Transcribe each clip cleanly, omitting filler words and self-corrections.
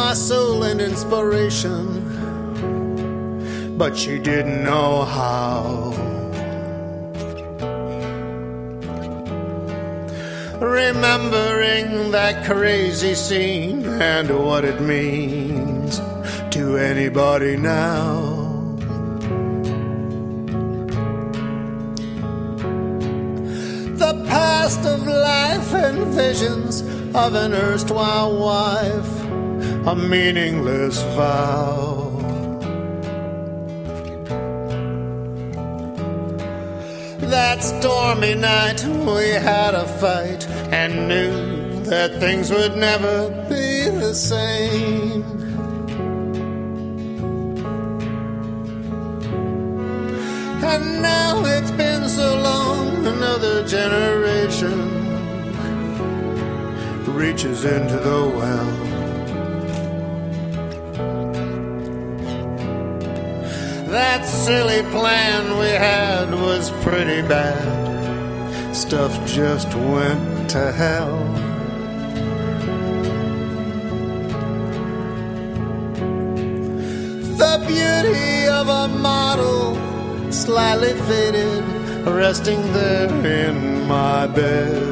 my soul and inspiration, but she didn't know how. Remembering that crazy scene and what it means to anybody now. The past of life and visions of an erstwhile wife, a meaningless vow. That stormy night we had a fight and knew that things would never be the same. And now it's been so long, another generation reaches into the well. That silly plan we had was pretty bad. Stuff just went to hell. The beauty of a model slightly faded, resting there in my bed.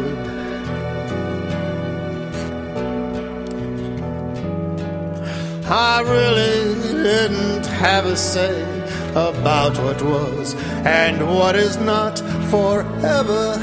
I really didn't have a say about what was and what is not forever.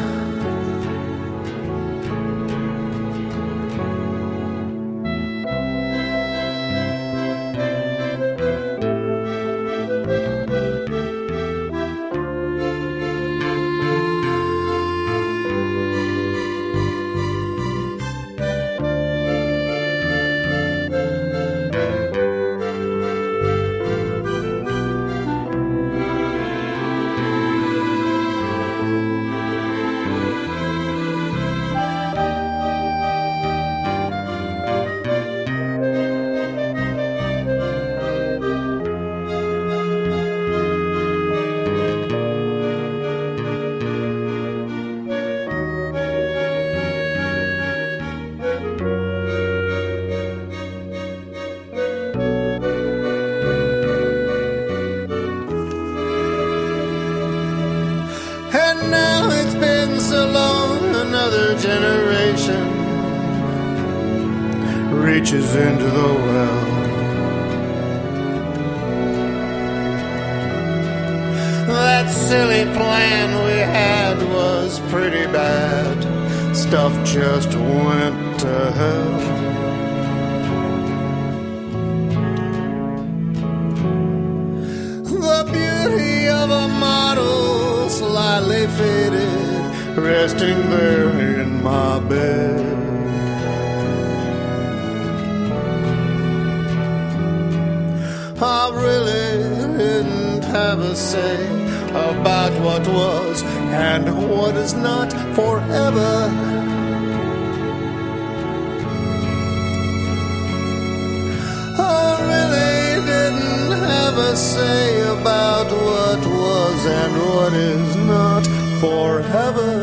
Generation reaches into the well. That silly plan we had was pretty bad. Stuff just went to hell. The beauty of a model slightly faded, resting there in my bed. I really didn't have a say about what was and what is not forever. I really didn't have a say about what was and what is not forever.